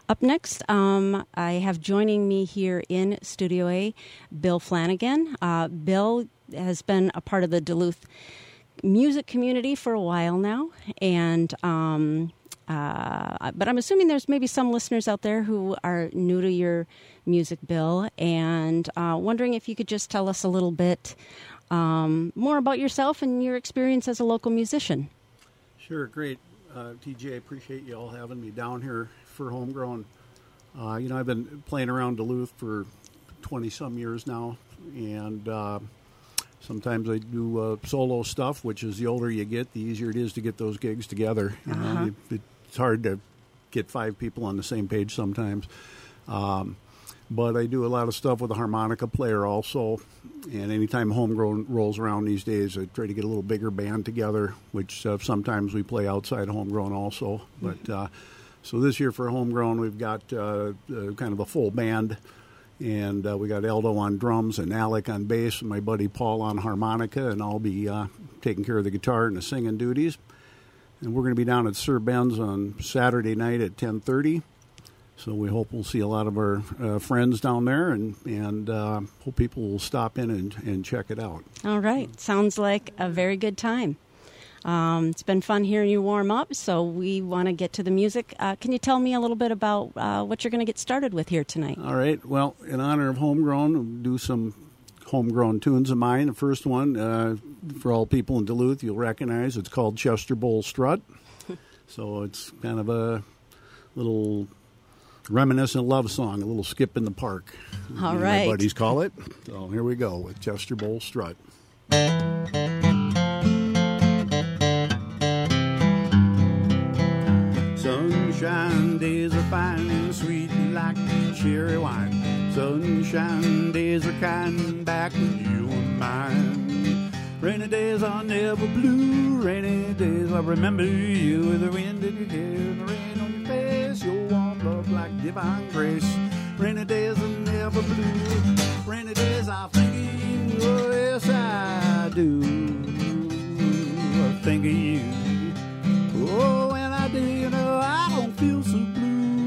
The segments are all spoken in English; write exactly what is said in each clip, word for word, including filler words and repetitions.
Up next, um, I have joining me here in Studio A, Bill Flanagan. Uh, Bill has been a part of the Duluth music community for a while now, and um, uh, but I'm assuming there's maybe some listeners out there who are new to your music, Bill, and uh, wondering if you could just tell us a little bit um, more about yourself and your experience as a local musician. Sure, great. Uh, T J, I appreciate you all having me down here for Homegrown. Uh, you know, I've been playing around Duluth for twenty-some years now, and uh, sometimes I do uh, solo stuff, which is the older you get, the easier it is to get those gigs together. You uh-huh. know, it, it's hard to get five people on the same page sometimes. Um, but I do a lot of stuff with a harmonica player also, and anytime Homegrown rolls around these days, I try to get a little bigger band together, which uh, sometimes we play outside Homegrown also. Mm-hmm. But uh, so this year for Homegrown, we've got uh, uh, kind of a full band, and uh, we got Aldo on drums and Alec on bass and my buddy Paul on harmonica, and I'll be uh, taking care of the guitar and the singing duties. And we're going to be down at Sir Ben's on Saturday night at ten thirty. So we hope we'll see a lot of our uh, friends down there, and, and uh, hope people will stop in and, and check it out. All right. Sounds like a very good time. Um, it's been fun hearing you warm up, so we want to get to the music. Uh, can you tell me a little bit about uh, what you're going to get started with here tonight? All right. Well, in honor of Homegrown, we'll do some homegrown tunes of mine. The first one, uh, for all people in Duluth, you'll recognize. It's called Chester Bowl Strut. So it's kind of a little reminiscent love song, a little skip in the park. All you know, right. my buddies call it. So here we go with Chester Bowl Strut. Sunshine days are fine and sweet like cherry wine. Sunshine days are kind back when you were mine. Rainy days are never blue. Rainy days I remember you with the wind in your hair and the rain on your face. Your warm love like divine grace. Rainy days are never blue. Rainy days I think of you. Oh, yes, I do. I think of you. Oh, when I do, you know, I don't feel so blue.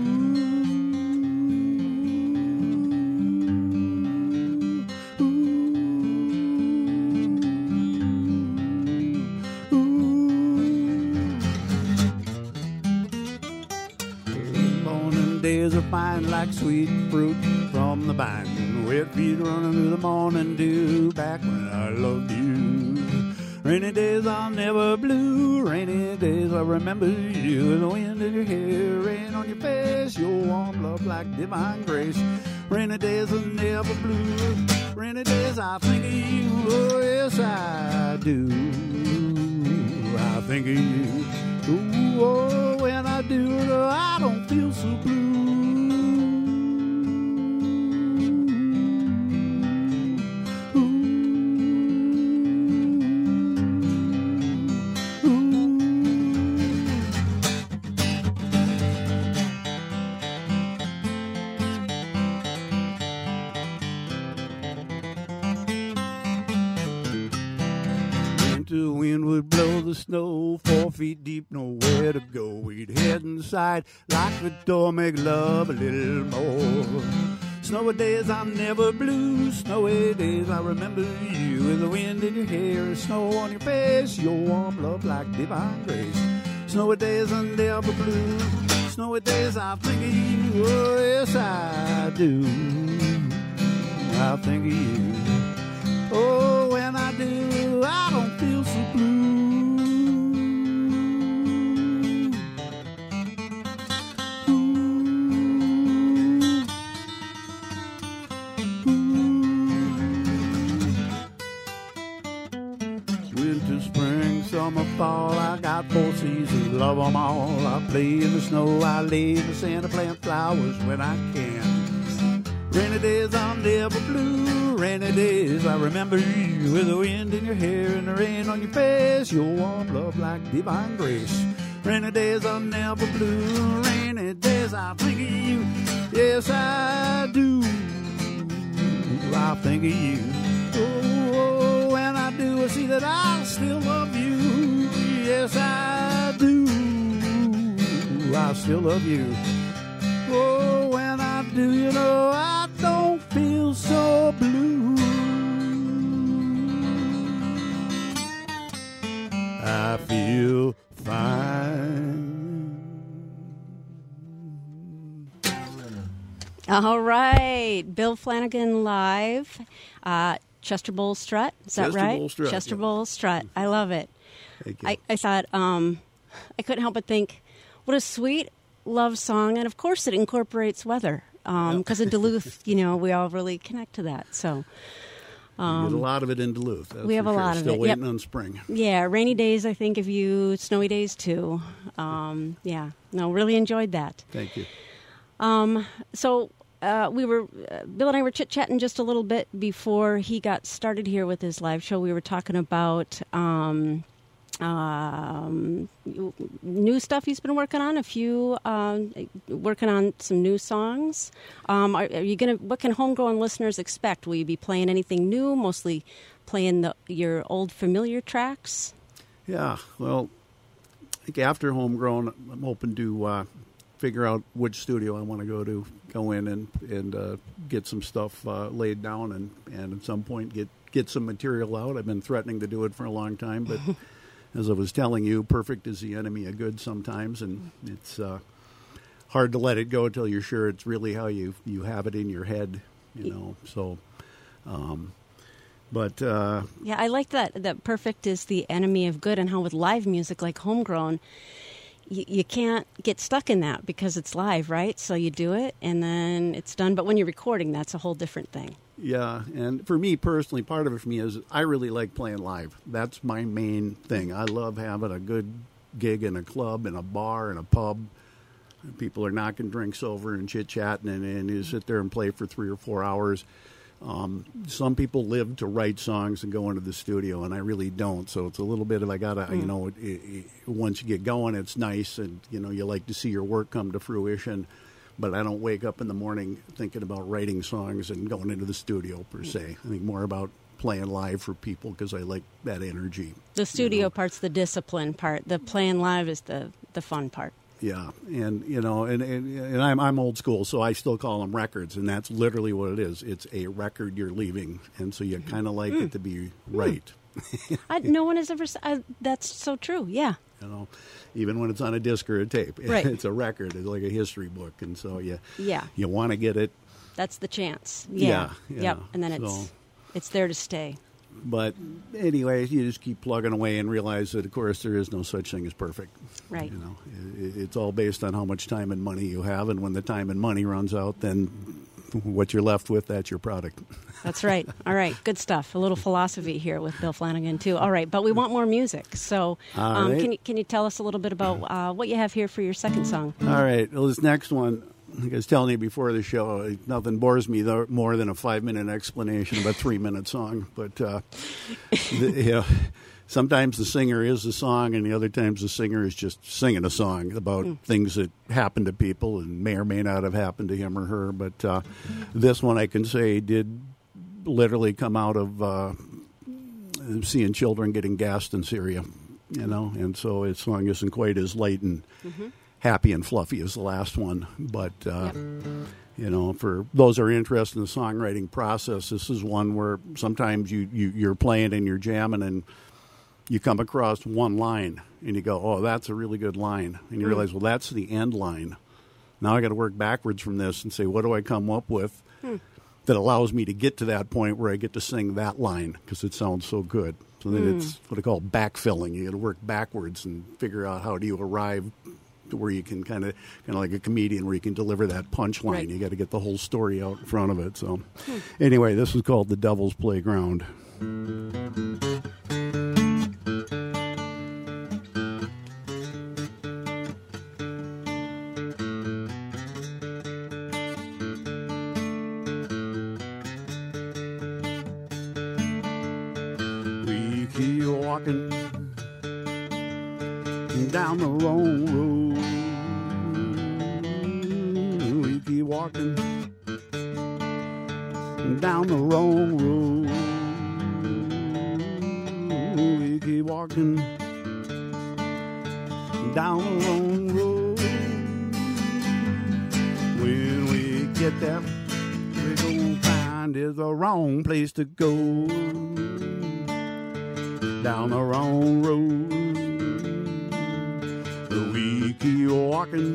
Days are fine like sweet fruit from the vine. Wet feet running through the morning dew back when I loved you. Rainy days are never blue. Rainy days I remember you. The wind in your hair, rain on your face. Your warm love like divine grace. Rainy days are never blue. Rainy days I think of you. Oh, yes, I do. I think of you. Ooh, oh, when I do, I don't feel so blue. The wind would blow the snow four feet deep, nowhere to go. We'd head inside, lock the door, make love a little more. Snowy days I'm never blue. Snowy days I remember you with the wind in your hair, snow on your face, your warm love like divine grace. Snowy days I'm never blue. Snowy days I think of you. Oh, yes, I do. I think of you. Oh, when I do, I don't feel so blue. Ooh. Ooh. Winter, spring, summer, fall, I got four seasons, love them all. I play in the snow, I lay in the sand, I plant flowers when I can. Rainy days I'm never blue. Rainy days I remember you with the wind in your hair and the rain on your face. Your warm love like divine grace. Rainy days I'm never blue. Rainy days I think of you. Yes, I do. I think of you. Oh, oh, when I do, I see that I still love you. Yes, I do. I still love you. Oh. feel fine. All right. Bill Flanagan live. Uh, Chester Bowl Strut. Is that Chester right? Bowl Strut, Chester yeah. Bowl Strut. I love it. Thank you. I, I thought, um, I couldn't help but think, what a sweet love song. And of course it incorporates weather. Because um, in Duluth, you know, we all really connect to that. So um, we get a lot of it in Duluth. That's we have for a sure. lot of Still it. Still waiting Yep. on spring. Yeah, rainy days, I think, of you, snowy days too. Um, yeah, no, really enjoyed that. Thank you. Um, so uh, we were, uh, Bill and I were chit-chatting just a little bit before he got started here with his live show. We were talking about um, um, new stuff he's been working on, a few, um, working on some new songs. Um, are, are you going to, what can homegrown listeners expect? Will you be playing anything new, mostly playing the, your old familiar tracks? Yeah, well, I think after Homegrown, I'm hoping to uh, figure out which studio I want to go to, go in and and uh, get some stuff uh, laid down, and, and at some point get, get some material out. I've been threatening to do it for a long time, but as I was telling you, perfect is the enemy of good sometimes, and it's uh, hard to let it go until you're sure it's really how you, you have it in your head, you know, so... Um, But uh, yeah, I like that. That perfect is the enemy of good, and how with live music like Homegrown, you, you can't get stuck in that because it's live, right? So you do it, and then it's done. But when you're recording, that's a whole different thing. Yeah, and for me personally, part of it for me is I really like playing live. That's my main thing. I love having a good gig in a club, in a bar, in a pub. People are knocking drinks over and chit-chatting, and, and you sit there and play for three or four hours. Um, some people live to write songs and go into the studio, and I really don't. So it's a little bit of I gotta, mm. you know, it, it, once you get going, it's nice, and you know, you like to see your work come to fruition. But I don't wake up in the morning thinking about writing songs and going into the studio per se. I think more about playing live for people because I like that energy. The studio you know? part's the discipline part. The playing live is the the fun part. Yeah, and you know, and, and and I'm I'm old school, so I still call them records, and that's literally what it is. It's a record you're leaving, and so you kind of like mm. it to be right. I, no one has ever said uh, that's so true. Yeah, you know, even when it's on a disc or a tape, right. It's a record. It's like a history book, and so you yeah you want to get it. That's the chance. Yeah, yeah, yeah. Yep, and then so, it's it's there to stay. But anyway, you just keep plugging away and realize that, of course, there is no such thing as perfect. Right. You know, it, it's all based on how much time and money you have, and when the time and money runs out, then what you're left with, that's your product. That's right. All right, good stuff. A little philosophy here with Bill Flanagan too. All right, but we want more music. So, um, right. can you can you tell us a little bit about uh, what you have here for your second song? All right. Well, this next one, like I was telling you before the show, nothing bores me though, more than a five-minute explanation of a three-minute song. But, uh, the, you know, sometimes the singer is the song, and the other times the singer is just singing a song about mm. things that happen to people and may or may not have happened to him or her. But uh, this one I can say did literally come out of uh, seeing children getting gassed in Syria, you know, and so its song isn't quite as light and mm-hmm. happy and fluffy as the last one, but uh, yep. you know, for those who are interested in the songwriting process, this is one where sometimes you, you you're playing and you're jamming and you come across one line and you go, oh, that's a really good line, and you mm. realize, well, that's the end line. Now I got to work backwards from this and say, what do I come up with mm. that allows me to get to that point where I get to sing that line because it sounds so good. So then mm. it's what I call backfilling. You got to work backwards and figure out how do you arrive where you can kind of, kind of like a comedian, where you can deliver that punchline. Right. You got to get the whole story out in front of it. So, hmm. anyway, this was called "The Devil's Playground." We keep walking down the wrong road. We keep walking down the wrong road. We keep walking down the wrong road. When we get there, we're gonna find it's the wrong place to go. Down the wrong road. keep walking.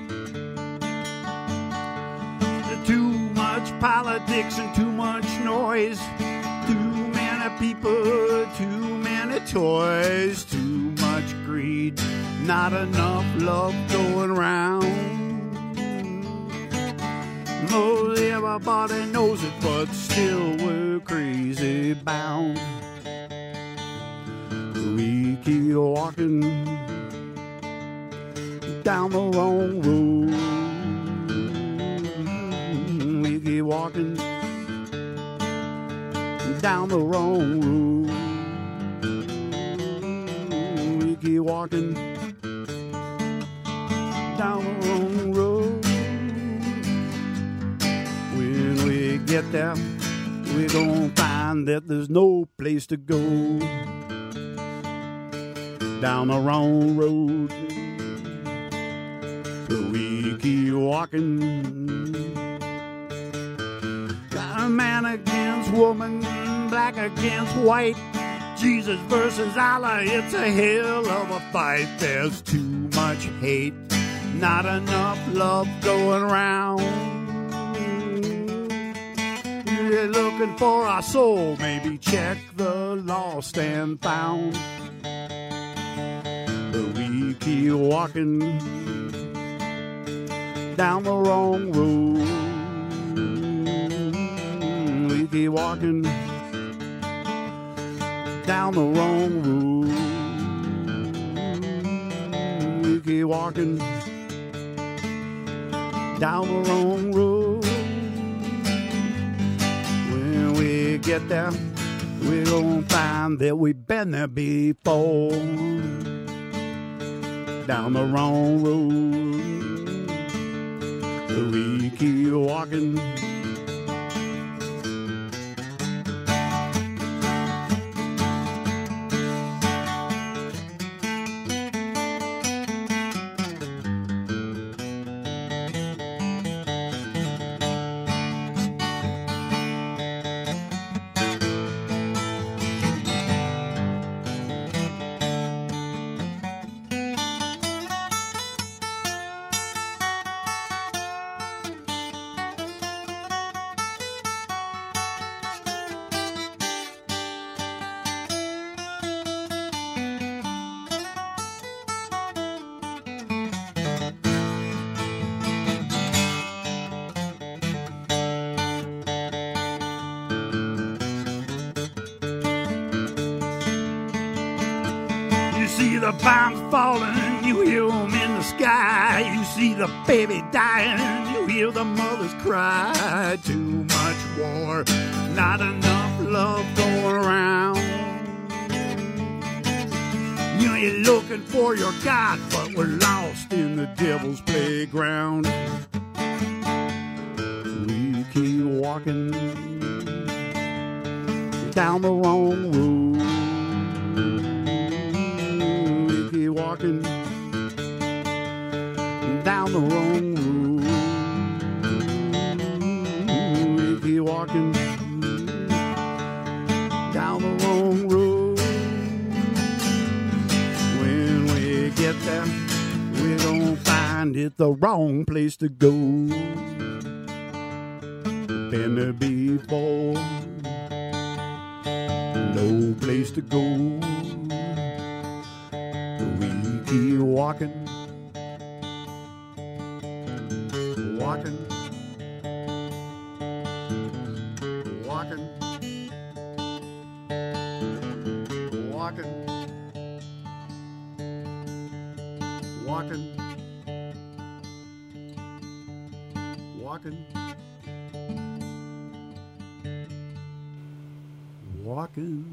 Too much politics and too much noise. Too many people, too many toys. Too much greed, not enough love going around. Most everybody knows it, but still we're crazy bound. We keep walking down the wrong road. We keep walking down the wrong road. We keep walking down the wrong road. When we get there, we're gonna find that there's no place to go. Down the wrong road, we keep walking. Got a man against woman, black against white, Jesus versus Allah, it's a hell of a fight. There's too much hate, not enough love going around. You're looking for our soul, maybe check the lost and found. We keep walking down the wrong road. We keep walking down the wrong road. We keep walking down the wrong road. When we get there, we're gonna find that we've been there before. Down the wrong road, we keep walking. The bombs falling, you hear them in the sky. You see the baby dying, you hear the mothers cry. Too much war, not enough love going around. You know you're looking for your God, but we're lost in the devil's playground. We keep walking down the wrong road. Walking down the wrong road. We keep walking down the wrong road. When we get there, we're gonna find it the wrong place to go. Been there before, no place to go. Keep walking, walking, walking, walking, walking, walking, walking.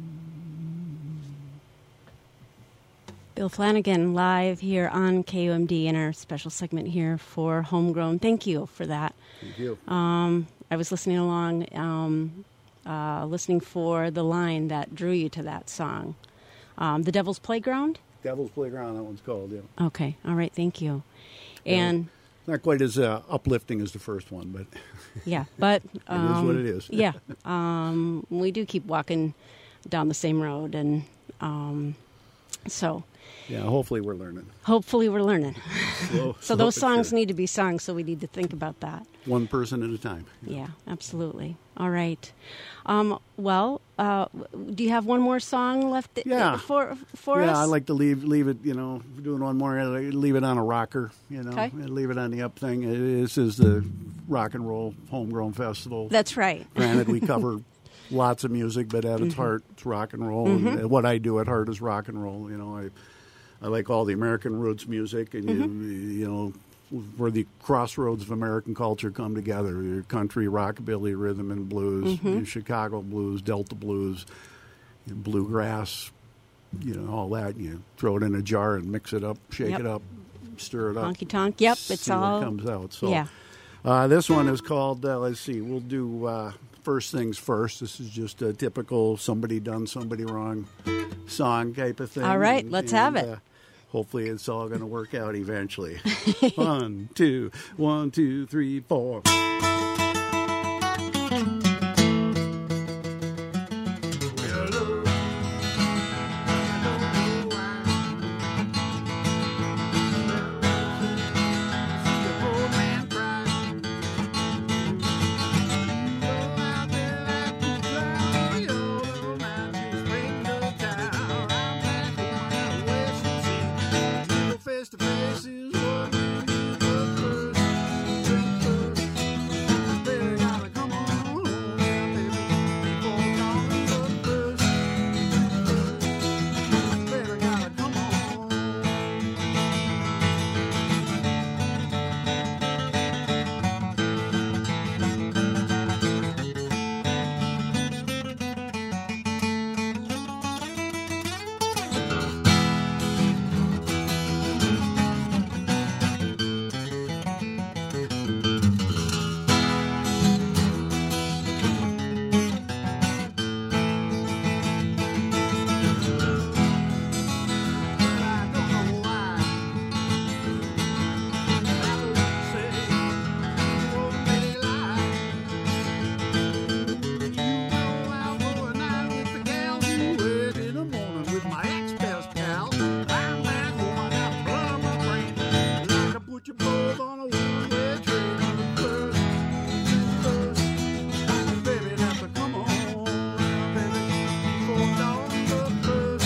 Bill Flanagan live here on K U M D in our special segment here for Homegrown. Thank you for that. Thank you. Um, I was listening along, um, uh, listening for the line that drew you to that song. Um, The Devil's Playground? Devil's Playground, that one's called, yeah. Okay, all right, thank you. And yeah, not quite as uh, uplifting as the first one, but yeah, but um, it is what it is. yeah, um, we do keep walking down the same road, and um, so Yeah, hopefully we're learning. Hopefully we're learning. Slow, so slow those but songs sure. need to be sung, so we need to think about that. One person at a time. Yeah, absolutely. All right. Um, well, uh, do you have one more song left th- Yeah. for for yeah, us? I like to leave leave it, you know, doing one more, I like to leave it on a rocker, you know, Okay. leave it on the up thing. This is the Rock and Roll Homegrown Festival. That's right. Granted, we cover lots of music, but at its Mm-hmm. heart, it's rock and roll. And what I do at heart is rock and roll. You know, I I like all the American roots music, and Mm-hmm. you you know, where the crossroads of American culture come together: your country, rockabilly, rhythm and blues, Mm-hmm. your Chicago blues, Delta blues, your bluegrass. You know, all that. You throw it in a jar and mix it up, shake Yep. it up, stir it up. Honky tonk. Yep, see it's what all. comes out. So, Yeah. uh, this one is called. Uh, let's see. We'll do uh, First Things First. This is just a typical somebody done somebody wrong song type of thing. All right, let's have it. Uh, hopefully, it's all going to work out eventually. one, two, one, two, three, four. Face to face is what we do first. Baby, gotta come on, baby, before dawn. First, baby, gotta come on. I don't know why. I would say you won't really lie. You know I'll go a night with the gal who wed in the morning with my ex-best pal. I'm that woman, got blood on my brain. Like I put you both on a one-way train. First, first, baby, that's a come on, baby, before dawn. First,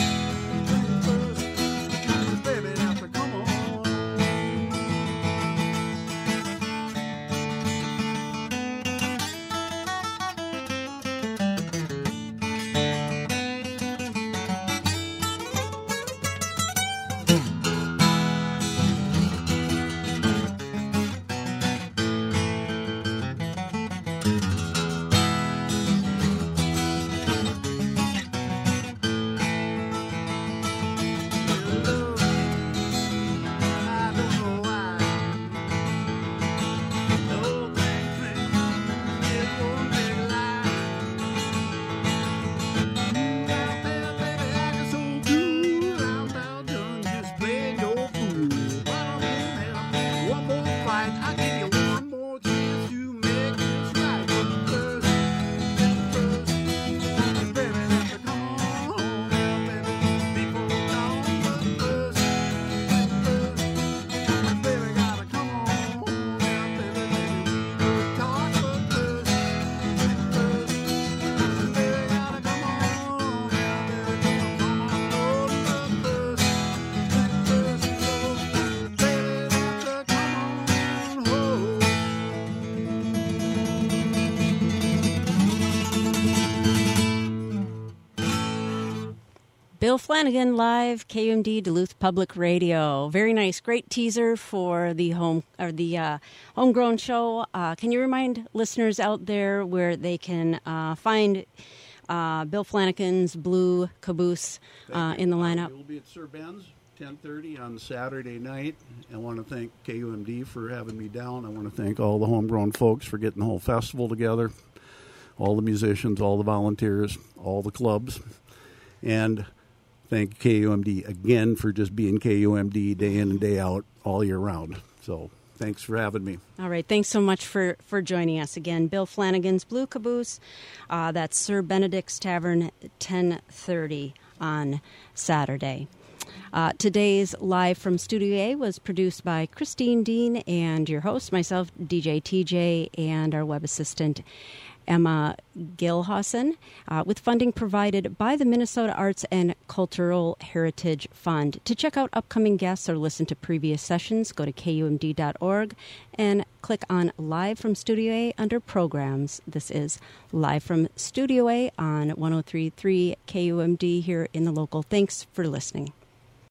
first, baby, that's a come on. I don't know why. No thing, thing, it won't make a lie. Out there, baby, acting so cool. I'm about done just playing your fool. But I won't have one more fight. I give you one more chance to make this right. First, first, baby, have to come on, baby, before dawn. First, first, baby, gotta come on, baby, baby, we talk first, first, baby, gotta come on, baby, come on, oh, first, first, baby, that's a come on, oh. Bill Flanagan live, K U M D Duluth Public Radio. Very nice, great teaser for the home or the uh, homegrown show. Uh, can you remind listeners out there where they can uh, find uh, Bill Flanagan's Blue Caboose uh, in the lineup? We'll be at Sir Ben's, ten thirty on Saturday night. I want to thank K U M D for having me down. I want to thank all the homegrown folks for getting the whole festival together, all the musicians, all the volunteers, all the clubs, and thank K U M D again for just being K U M D day in and day out all year round. So thanks for having me. All right. Thanks so much for, for joining us again. Bill Flanagan's Blue Caboose. Uh, that's Sir Benedict's Tavern, ten thirty on Saturday. Uh, today's Live from Studio A was produced by Christine Dean and your host, myself, D J T J, and our web assistant, Emma Gilhausen, uh, with funding provided by the Minnesota Arts and Cultural Heritage Fund. To check out upcoming guests or listen to previous sessions, go to K U M D dot org and click on Live from Studio A under Programs. This is Live from Studio A on one oh three point three K U M D here in the local. Thanks for listening.